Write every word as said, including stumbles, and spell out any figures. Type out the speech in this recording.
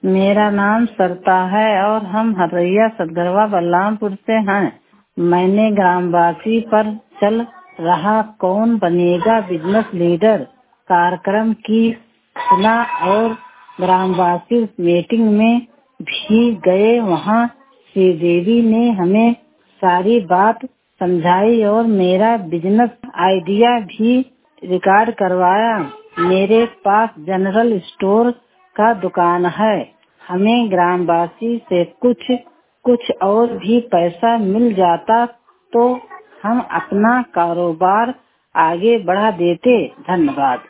मेरा नाम सरिता है और हम हरैया सदगरवा बलरामपुर से हैं। मैंने ग्रामवासी पर चल रहा कौन बनेगा बिजनेस लीडर कार्यक्रम की सुना और ग्रामवासी मीटिंग में भी गए। वहाँ श्रीदेवी ने हमें सारी बात समझाई और मेरा बिजनेस आइडिया भी रिकॉर्ड करवाया। मेरे पास जनरल स्टोर का दुकान है। हमें ग्रामवासी से कुछ कुछ और भी पैसा मिल जाता तो हम अपना कारोबार आगे बढ़ा देते। धन्यवाद।